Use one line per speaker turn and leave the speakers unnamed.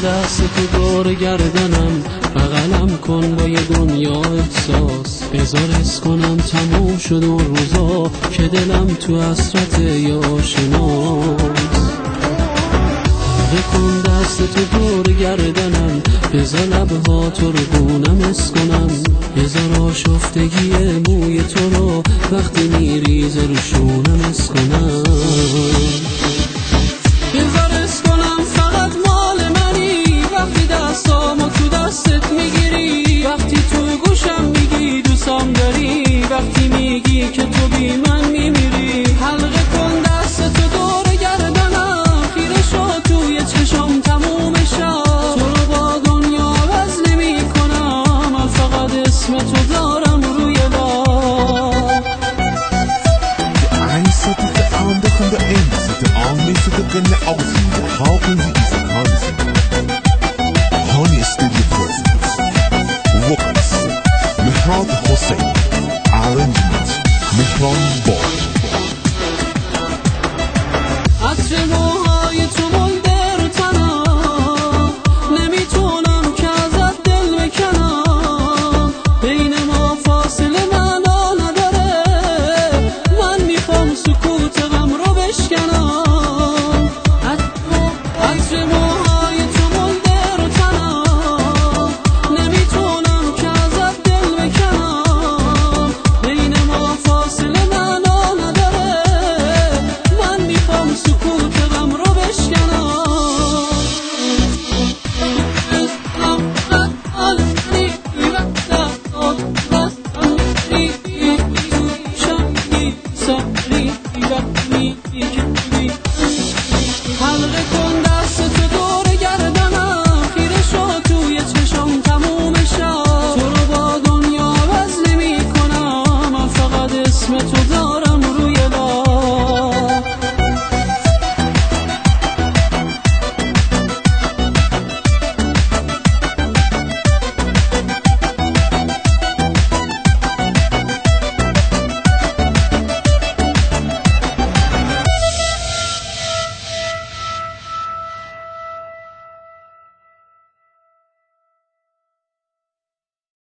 دست تو دور گردنم، بغلم کن با یه دنیا احساس، بذار حس کنم تموم شد اون روزا که دلم تو حسرت یه آشناست. بکن دست تو دور گردنم، بذار لبها تو رو گونم حس کنم، بذار آشفتگی موی تو رو وقتی میریزه رو شونم حس کنم، بذار حس کنم فقط مال منی وقتی دستامو تو دستت میگیری، وقتی تو گوشم میگی دوستام داری، وقتی میگی که تو بی من میمیری. حلقه کن دست تو دور گردنم، خیره شو توی چشم تموم شب، تو رو با دنیا عوض نمی کنم، من فقط اسم تو دارم روی لب.
Zit de aandacht erin, zit de aandacht zit er in de außen, de hauken die is een hansen. Honey Studio Presents, Vocals, Mehran Hossein, Arrangement, Mehran Boy.
عطر موهای تو مونده رو تنم، نمیتونم که ازت دل بکنم، بین ما فاصله معنا نداره، من میخوام سکوت غم رو بشکنم. عطر موهای تو مونده رو تنم، نمیتونم که ازت دل بکنم، بین ما فاصله معنا نداره، من میخوام سکوت غم رو بشکنم. حلقه